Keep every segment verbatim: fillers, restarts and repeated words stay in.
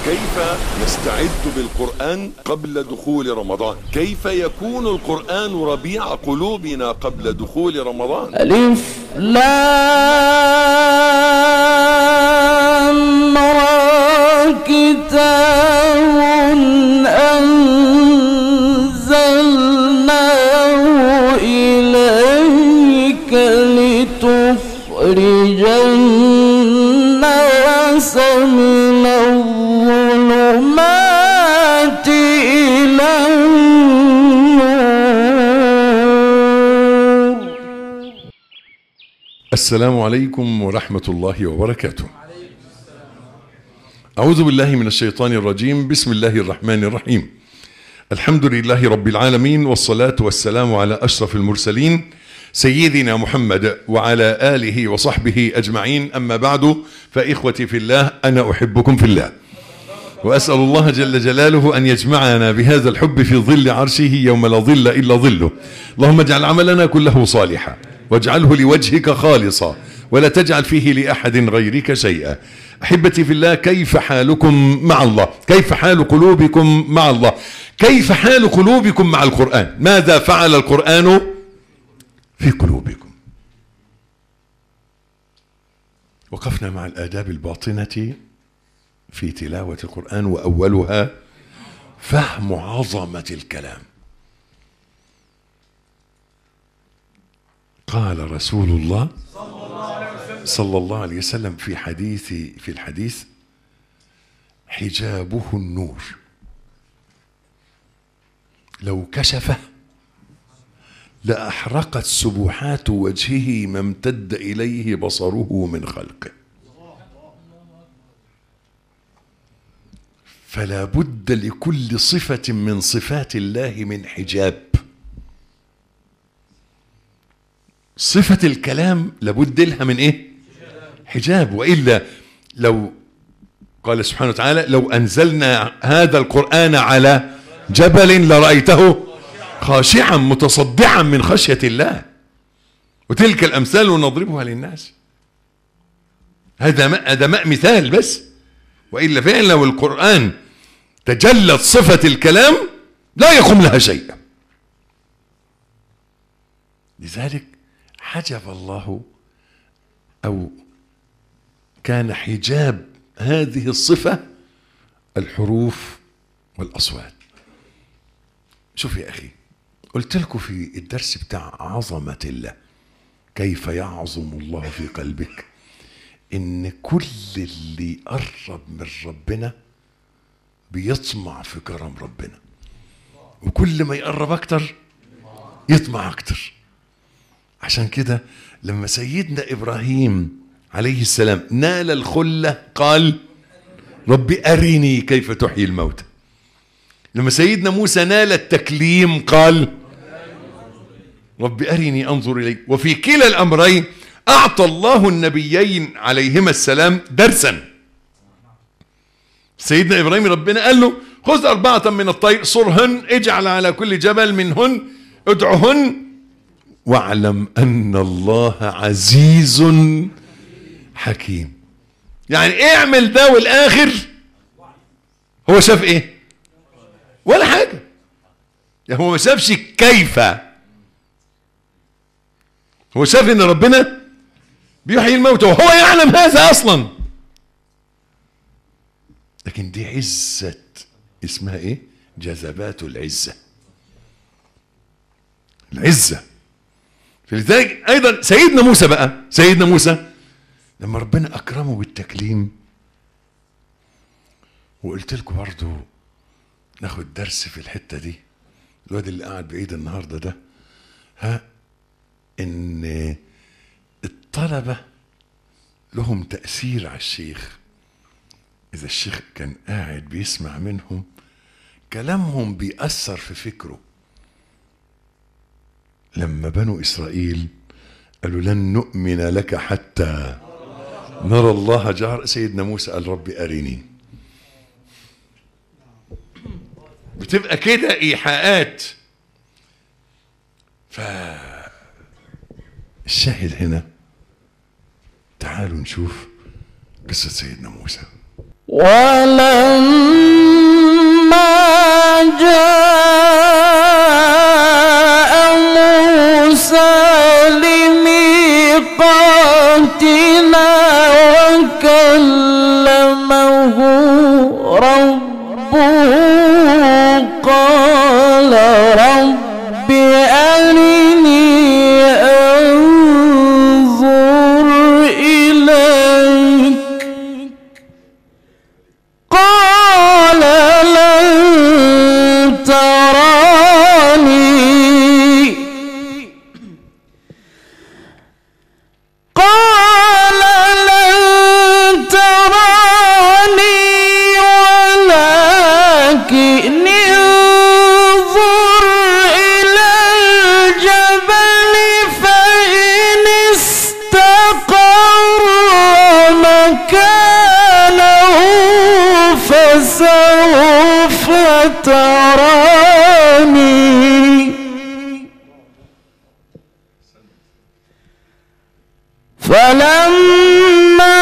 كيف نستعد بالقرآن قبل دخول رمضان؟ كيف يكون القرآن ربيع قلوبنا قبل دخول رمضان؟ ألف لام را كتاب أنزلناه إليك لتخرج الناس من الظلمات إلى النور. السلام عليكم ورحمة الله وبركاته. أعوذ بالله من الشيطان الرجيم. بسم الله الرحمن الرحيم. الحمد لله رب العالمين، والصلاة والسلام على أشرف المرسلين سيدنا محمد وعلى آله وصحبه أجمعين. أما بعد، فإخوتي في الله، أنا أحبكم في الله، وأسأل الله جل جلاله أن يجمعنا بهذا الحب في ظل عرشه يوم لا ظل إلا ظله. اللهم اجعل عملنا كله صالحا، واجعله لوجهك خالصا، ولا تجعل فيه لأحد غيرك شيئا. أحبتي في الله، كيف حالكم مع الله؟ كيف حال قلوبكم مع الله؟ كيف حال قلوبكم مع القرآن؟ ماذا فعل القرآن في قلوبكم؟ وقفنا مع الآداب الباطنة في تلاوة القرآن، وأولها فهم عظمة الكلام. قال رسول الله صلى الله عليه وسلم في حديث في الحديث: حجابه النور، لو كشفه لأحرقت سبحات وجهه ما امتد إليه بصره من خلقه. فلا بد لكل صفة من صفات الله من حجاب. صفة الكلام لابد لها من ايه؟ حجاب. وإلا لو قال سبحانه وتعالى: لو أنزلنا هذا القرآن على جبل لرأيته خاشعا متصدعا من خشية الله. وتلك الأمثال نضربها للناس. هذا هذا مثال بس، وإلا فعلا لو القرآن تجلت صفة الكلام لا يقوم لها شيء. لذلك حجب الله، أو كان حجاب هذه الصفة الحروف والأصوات. شوف يا أخي، قلت لكم في الدرس بتاع عظمة الله، كيف يعظم الله في قلبك، إن كل اللي قرب من ربنا بيطمع في كرم ربنا، وكل ما يقرب أكتر يطمع أكتر. عشان كده لما سيدنا إبراهيم عليه السلام نال الخلة قال: ربي أرني كيف تحيي الموتى. لما سيدنا موسى نال التكليم قال: ربي أرني أنظر إليك. وفي كلا الأمرين أعطى الله النبيين عليهما السلام درسا. سيدنا إبراهيم ربنا قال له: خذ أربعة من الطير صرهن، اجعل على كل جبل منهن ادعهن، واعلم أن الله عزيز حكيم. يعني اعمل ده، والآخر هو شاف ايه؟ ولا حاجة. يعني هو ما شافش كيف، هو شاف ان ربنا بيحيي الموتى، وهو يعلم هذا اصلا. لكن دي عزة، اسمها ايه؟ جذبات العزة. العزة. فلذلك ايضا سيدنا موسى بقى، سيدنا موسى لما ربنا اكرمه بالتكليم، وقلت لكم برضو ناخد درس في الحتة دي، الواد اللي قاعد بعيد النهاردة ده، ها، ان الطلبة لهم تأثير على الشيخ. اذا الشيخ كان قاعد بيسمع منهم، كلامهم بيأثر في فكره. لما بنو إسرائيل قالوا: لن نؤمن لك حتى نرى الله جهرا، سيدنا موسى قال: ربي أرني. بتبقى كده إيحاءات. فالشاهد هنا، تعالوا نشوف قصة سيدنا موسى. ولما جاء موسى لميقاتنا وكلمه ربه قال رب أرني أنظر إليك قال لن تراني قال لن تراني ولكن انظر إلى الجبل فإن استقر مكانه فسوف تراني فلما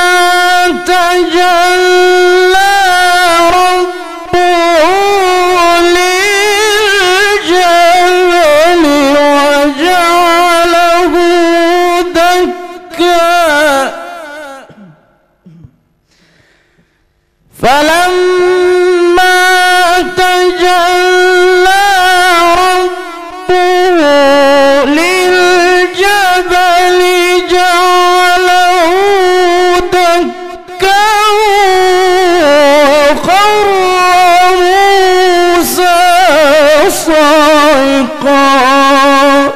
تجلى ربه للجبل وجعله دكا فلما تجلى ربه للجبل جعله دكا وخر موسى صعقا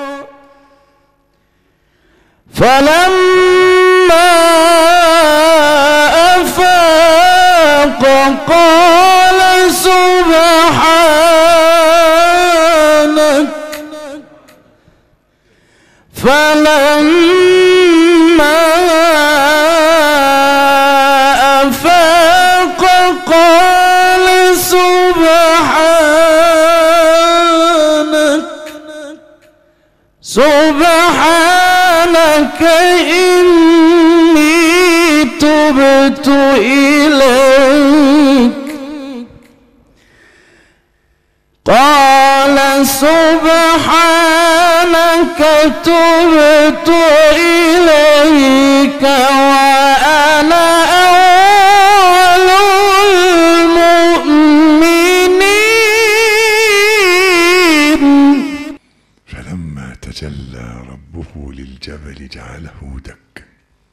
فلما أفاق قال سبحانك فلما أفاق قال سبحانك سبحانك إني تبت إليك قال سبحانك تبت إليك وأنا أول المؤمنين فلما تجلى ربه للجبل جعله دكا.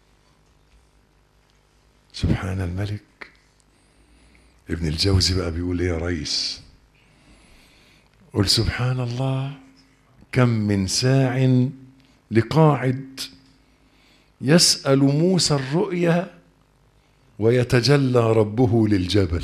سبحان الملك. ابن الجوزي بقى بيقول ايه يا ريس؟ قل سبحان الله كم من ساع لقاعد يسأل موسى الرؤيا ويتجلى ربه للجبل.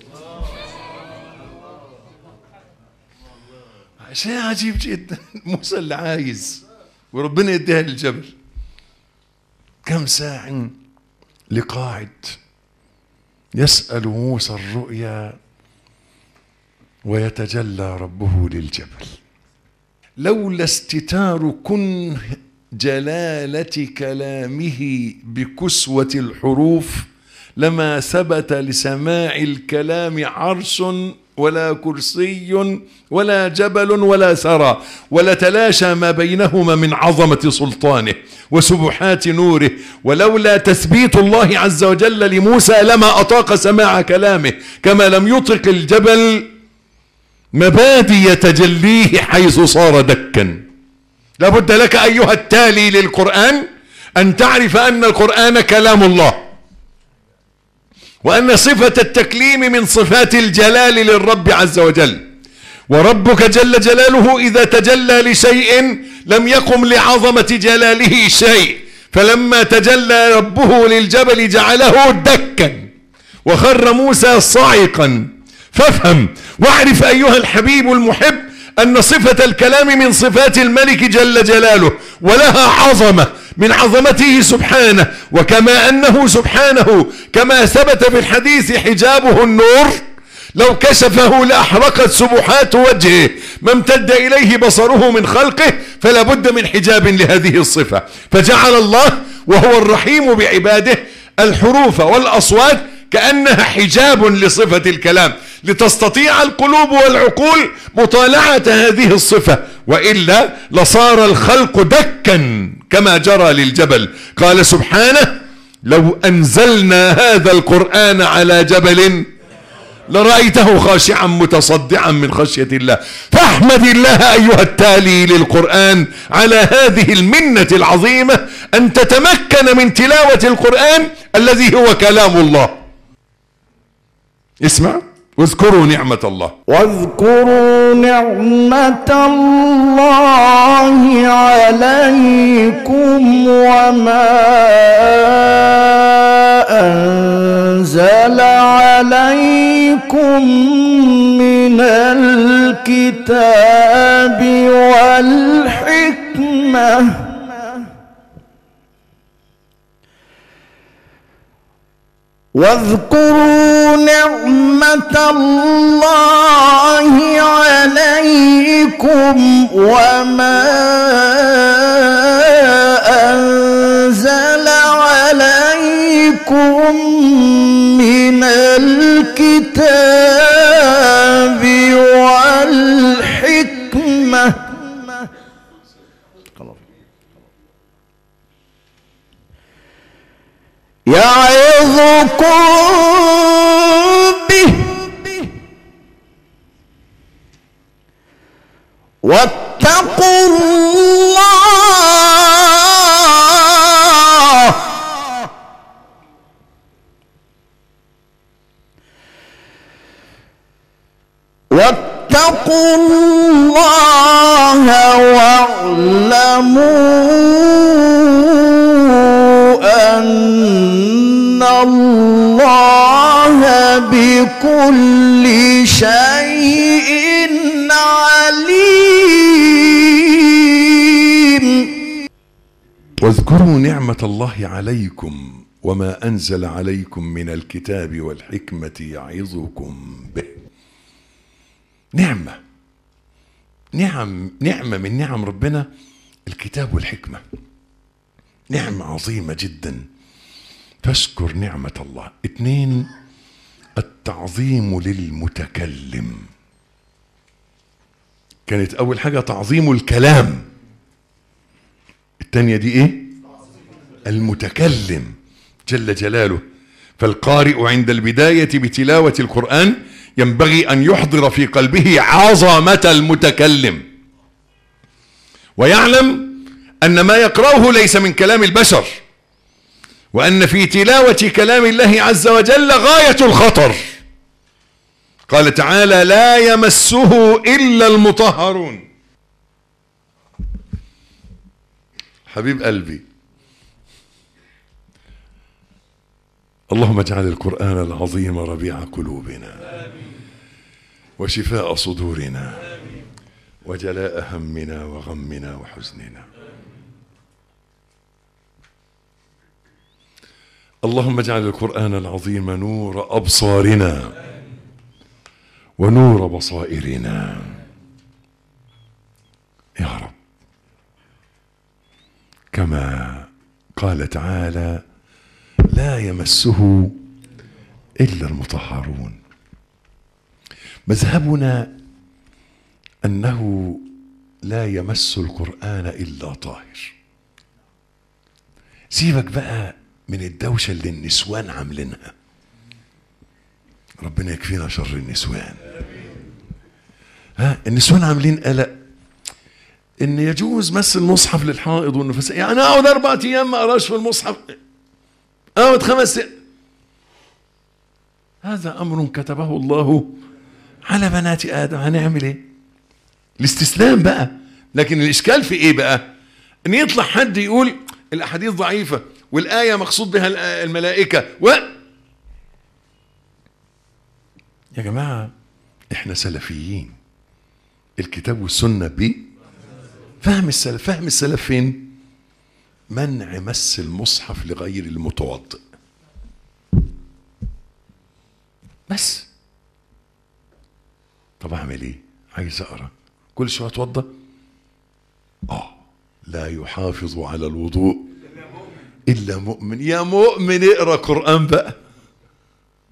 شيء عجيب جدا. موسى اللي عايز وربنا يديها للجبل. كم ساع لقاعد يسأل موسى الرؤيا ويتجلى ربه للجبل. لولا استتار كنه جلالة كلامه بكسوة الحروف لما ثبت لسماع الكلام عرش ولا كرسي ولا جبل ولا ثرى ولا تلاشى ما بينهما من عظمة سلطانه وسبحات نوره. ولولا تثبيت الله عز وجل لموسى لما أطاق سماع كلامه كما لم يطق الجبل مبادئ تجليه حيث صار دكا. لابد لك أيها التالي للقرآن أن تعرف أن القرآن كلام الله، وأن صفة التكليم من صفات الجلال للرب عز وجل. وربك جل جلاله إذا تجلى لشيء لم يقم لعظمة جلاله شيء، فلما تجلى ربه للجبل جعله دكا وخر موسى صاعقا. فافهم واعرف أيها الحبيب المحب أن صفة الكلام من صفات الملك جل جلاله، ولها عظمة من عظمته سبحانه. وكما أنه سبحانه كما ثبت في الحديث حجابه النور، لو كشفه لأحرقت سبحات وجهه ما امتد إليه بصره من خلقه، فلا بد من حجاب لهذه الصفة. فجعل الله وهو الرحيم بعباده الحروف والأصوات كأنها حجاب لصفة الكلام لتستطيع القلوب والعقول مطالعة هذه الصفة، وإلا لصار الخلق دكا كما جرى للجبل. قال سبحانه: لو أنزلنا هذا القرآن على جبل لرأيته خاشعا متصدعا من خشية الله. فاحمد الله أيها التالي للقرآن على هذه المنة العظيمة أن تتمكن من تلاوة القرآن الذي هو كلام الله. اسمع: واذكروا نعمة الله واذكروا نعمة الله عليكم وما أنزل عليكم من الكتاب والحكمة واذكروا نعمة الله عليكم وما أنزل عليكم من الكتاب والحكمة يعظكم به واتقوا الله واتقوا الله واعلموا أن الله بكل شيء عليم. واذكروا نعمة الله عليكم وما أنزل عليكم من الكتاب والحكمة يعظكم به. نعمة نعم نعمة من نعم ربنا الكتاب والحكمة، نعمة عظيمة جدا، فاشكر نعمة الله. اثنين: التعظيم للمتكلم. كانت أول حاجة تعظيم الكلام، الثانية دي إيه؟ المتكلم جل جلاله. فالقارئ عند البداية بتلاوة القرآن ينبغي أن يحضر في قلبه عظمة المتكلم، ويعلم أن ما يقرأه ليس من كلام البشر، وأن في تلاوة كلام الله عز وجل غاية الخطر. قال تعالى: لا يمسه إلا المطهرون. حبيب قلبي، اللهم اجعل القرآن العظيم ربيع قلوبنا وشفاء صدورنا وجلاء همنا وغمنا وحزننا. اللهم اجعل القرآن العظيم نور أبصارنا ونور بصائرنا يا رب، كما قال تعالى: لا يمسه إلا المطهرون. مذهبنا أنه لا يمس القرآن إلا طاهر. سيبك بقى من الدوشة اللي النسوان عاملينها، ربنا يكفينا شر النسوان. ها، النسوان عاملين قلق ان يجوز مس المصحف للحائض والنفساء. يعني اقعد اربع ايام ما اقراش في المصحف، اقعد خمس. هذا امر كتبه الله على بنات ادم، هنعمل ايه؟ الاستسلام بقى. لكن الاشكال في ايه بقى؟ ان يطلع حد يقول الاحاديث ضعيفه والايه مقصود بها الملائكه و يا جماعه احنا سلفيين، الكتاب والسنه ب فهم السلف. فهم السلف فين؟ منع مس المصحف لغير المتوضئ بس. طب اعمل ايه؟ عايز اقرا كل شويه اتوضى؟ اه لا يحافظ على الوضوء الا مؤمن. يا مؤمن اقرا قران بقى.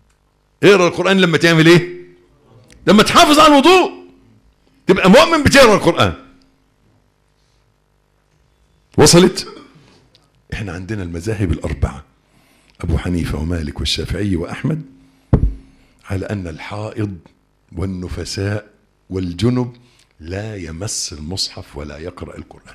اقرأ القرآن لما تعمل ايه؟ لما تحافظ على الوضوء، تبقى مؤمن بتقرأ القرآن. وصلت؟ احنا عندنا المذاهب الأربعة، أبو حنيفة ومالك والشافعي وأحمد، على أن الحائض والنفساء والجنب لا يمس المصحف ولا يقرأ القرآن.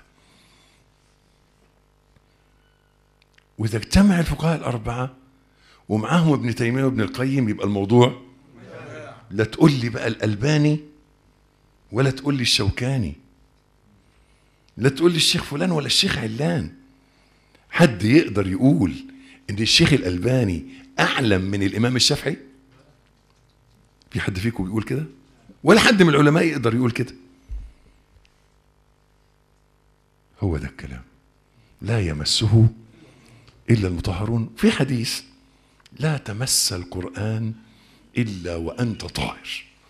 وإذا اجتمع الفقهاء الأربعة ومعاهم ابن تيمية وابن القيم يبقى الموضوع، لا تقول لي بقى الألباني ولا تقول لي الشوكاني، لا تقول لي الشيخ فلان ولا الشيخ علان. حد يقدر يقول ان الشيخ الألباني أعلم من الإمام الشافعي؟ في حد فيكم بيقول كده؟ ولا حد من العلماء يقدر يقول كده. هو ده الكلام، لا يمسه إلا المطهرون. في حديث لا تمس القرآن إلا وأنت طاهر.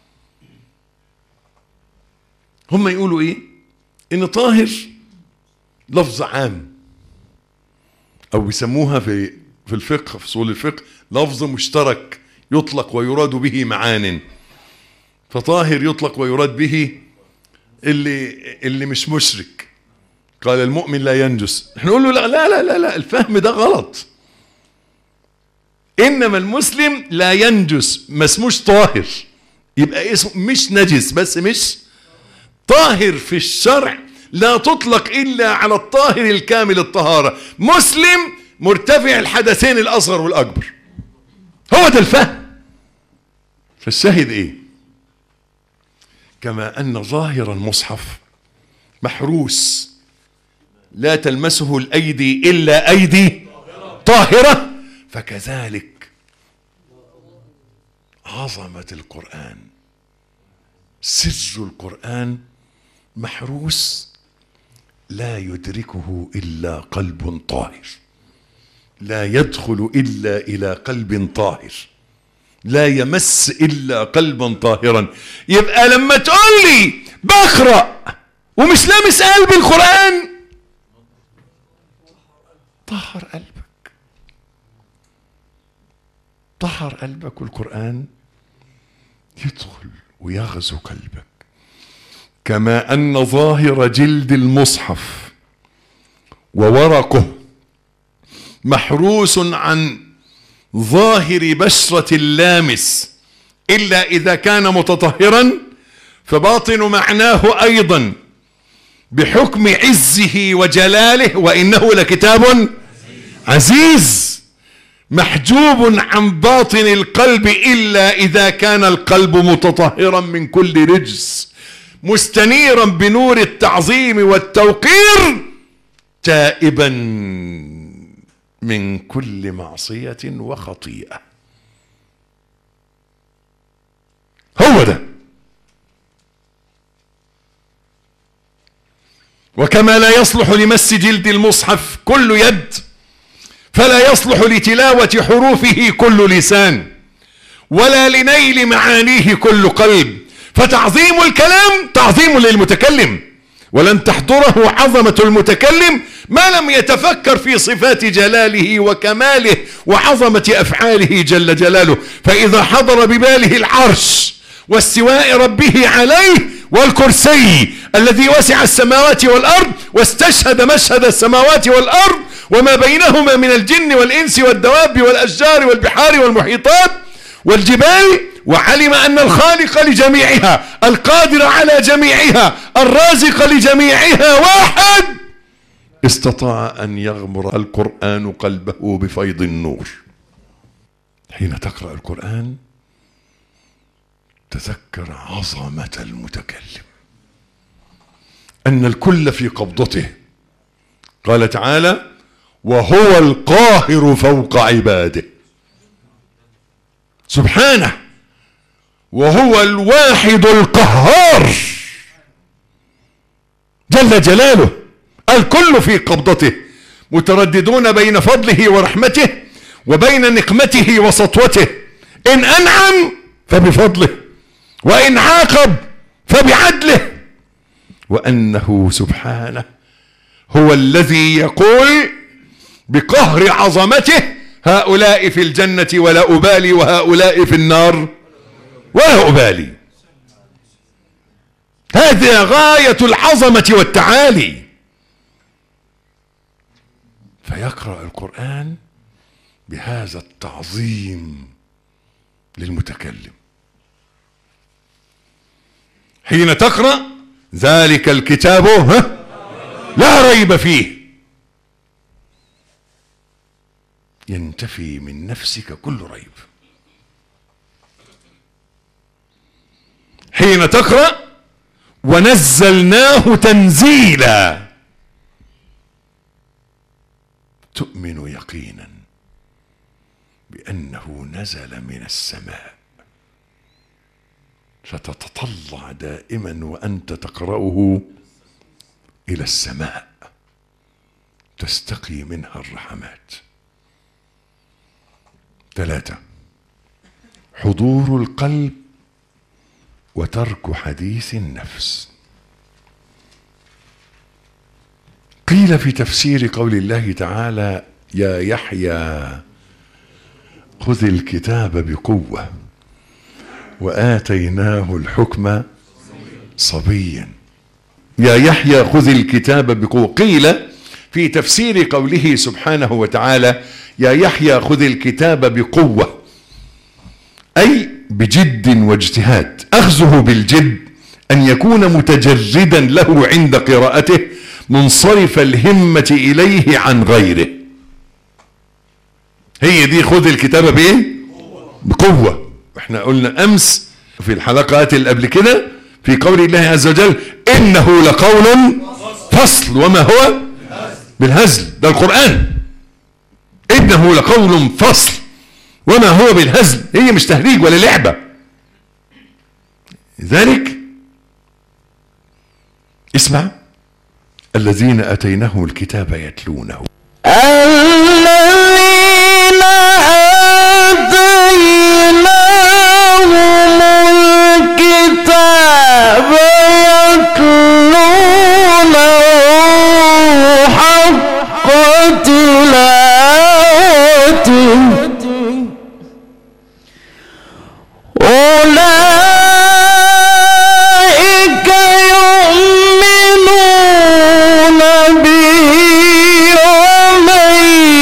هم يقولوا إيه؟ إن طاهر لفظ عام، أو بيسموها في في الفقه، في أصول الفقه، لفظ مشترك يطلق ويراد به معان. فطاهر يطلق ويراد به اللي اللي مش مشرك. قال المؤمن لا ينجس، احنا نقول له لا لا لا لا, لا الفهم ده غلط. إنما المسلم لا ينجس، ما اسموش طاهر، يبقى اسمه مش نجس بس مش طاهر. في الشرع لا تطلق إلا على الطاهر الكامل الطهارة. مسلم مرتفع الحدثين الأصغر والأكبر. هو ده الفهم. فالشاهد إيه؟ كما أن ظاهر المصحف محروس لا تلمسه الأيدي إلا أيدي طاهرة، فكذلك عظمة القرآن، سر القرآن محروس لا يدركه إلا قلب طاهر، لا يدخل إلا إلى قلب طاهر، لا يمس إلا قلبا طاهرا. يبقى لما تقول لي بقرأ ومش لامس قلب القرآن، طهر قلبك، طهر قلبك والقرآن يدخل ويغزو قلبك. كما أن ظاهر جلد المصحف وورقه محروس عن ظاهر بشرة اللامس إلا إذا كان متطهرا، فباطن معناه أيضا بحكم عزه وجلاله وإنه لكتاب عزيز محجوب عن باطن القلب إلا إذا كان القلب متطهرا من كل رجس مستنيرا بنور التعظيم والتوقير تائبا من كل معصية وخطيئة. هو ده. وكما لا يصلح لمس جلد المصحف كل يد، فلا يصلح لتلاوة حروفه كل لسان، ولا لنيل معانيه كل قلب. فتعظيم الكلام تعظيم للمتكلم، ولن تحضره عظمة المتكلم ما لم يتفكر في صفات جلاله وكماله وعظمة أفعاله جل جلاله. فإذا حضر بباله العرش واستواء ربه عليه والكرسي الذي وسع السماوات والأرض، واستشهد مشهد السماوات والأرض وما بينهما من الجن والإنس والدواب والأشجار والبحار والمحيطات والجبال، وعلم أن الخالق لجميعها القادر على جميعها الرازق لجميعها واحد، استطاع أن يغمر القرآن قلبه بفيض النور. حين تقرأ القرآن تذكر عظمة المتكلم، أن الكل في قبضته. قال تعالى: وهو القاهر فوق عباده، سبحانه، وهو الواحد القهار جل جلاله. الكل في قبضته مترددون بين فضله ورحمته وبين نقمته وسطوته. إن أنعم فبفضله، وإن عاقب فبعدله. وأنه سبحانه هو الذي يقول بقهر عظمته: هؤلاء في الجنة ولا أبالي وهؤلاء في النار ولا أبالي. هذه غاية العظمة والتعالي. فيقرأ القرآن بهذا التعظيم للمتكلم. حين تقرأ ذلك الكتاب لا ريب فيه ينتفي من نفسك كل ريب. حين تقرأ ونزلناه تنزيلا تؤمن يقينا بأنه نزل من السماء، فتتطلع دائما وأنت تقرأه إلى السماء تستقي منها الرحمات. ثلاثة، حضور القلب وترك حديث النفس. قيل في تفسير قول الله تعالى يا يحيى خذ الكتاب بقوة وآتيناه الحكم صبيا. يا يحيى خذ الكتاب بقوة. قيل في تفسير قوله سبحانه وتعالى يا يحيى خذ الكتاب بقوة، أي بجد واجتهاد. أخذه بالجد أن يكون متجردا له عند قراءته منصرف الهمة إليه عن غيره. هي دي خذ الكتاب بإيه؟ بقوة. احنا قلنا أمس في الحلقات اللي قبل كده في قول الله عز وجل إنه لقول فصل وما هو بالهزل. ده القرآن. إنه لقول فصل وما هو بالهزل. هي مش تهريج ولا لعبة. لذلك اسمع الذين أتيناهم الكتاب يتلونه. الذين آتيناهم الكتاب يتلونه حق تلاوته أولئك يؤمنون به ومن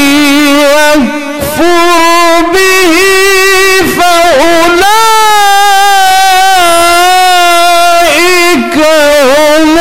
يكفر به فأولئك هم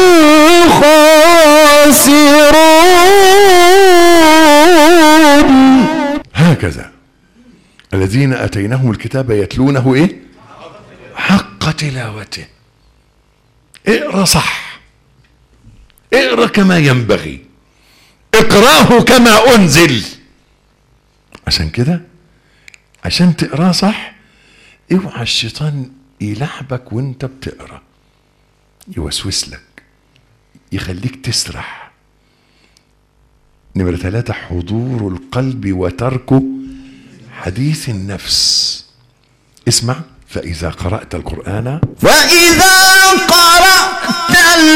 الخاسرون. هكذا الذين أتيناهم الكتاب يتلونه إيه؟ حق تلاوته. اقرأ صح، اقرأ كما ينبغي، اقرأه كما أنزل. عشان كده عشان تقرأ صح اوعى الشيطان يلعبك وانت بتقرأ، يوسوس لك، يخليك تسرح. نمرة ثلاثة حضور القلب وترك حديث النفس. اسمع فإذا قرأت القرآن فإذا قرأت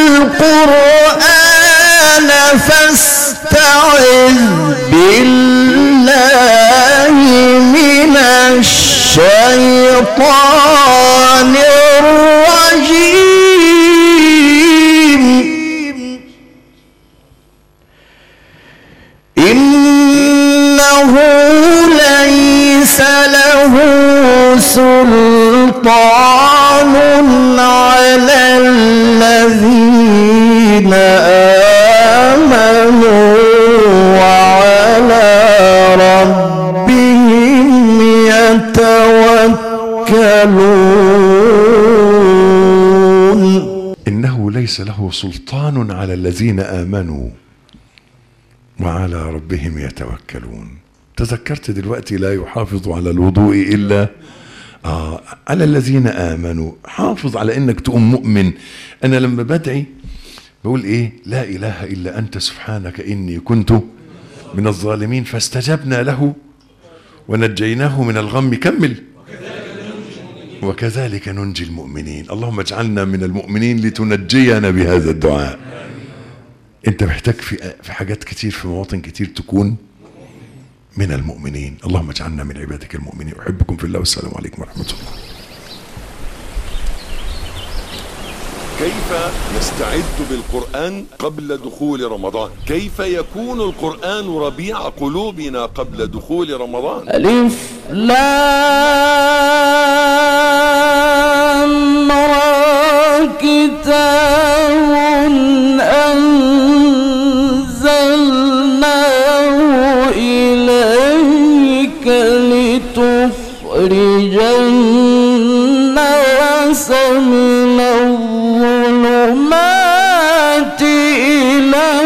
القرآن فاستعذ بالله من الشيطان الرجيم. إنه ليس له سلطان على الذين آمنوا وعلى ربهم يتوكلون. إنه ليس له سلطان على الذين آمنوا وعلى ربهم يتوكلون. تذكرت دلوقتي لا يحافظ على الوضوء إلا آه على الذين آمنوا. حافظ على إنك تقوم مؤمن. أنا لما بدعي بقول إيه؟ لا إله إلا أنت سبحانك إني كنت من الظالمين فاستجبنا له ونجيناه من الغم. كمل وكذلك ننجي المؤمنين. اللهم اجعلنا من المؤمنين لتنجينا بهذا الدعاء. انت محتاج في في حاجات كتير في مواطن كتير تكون من المؤمنين. اللهم اجعلنا من عبادك المؤمنين. أحبكم في الله والسلام عليكم ورحمة الله. كيف نستعد بالقرآن قبل دخول رمضان؟ كيف يكون القرآن ربيع قلوبنا قبل دخول رمضان؟ ألف لام را كتاب أنزلناه إليك لتخرج الناس من الظلمات إلى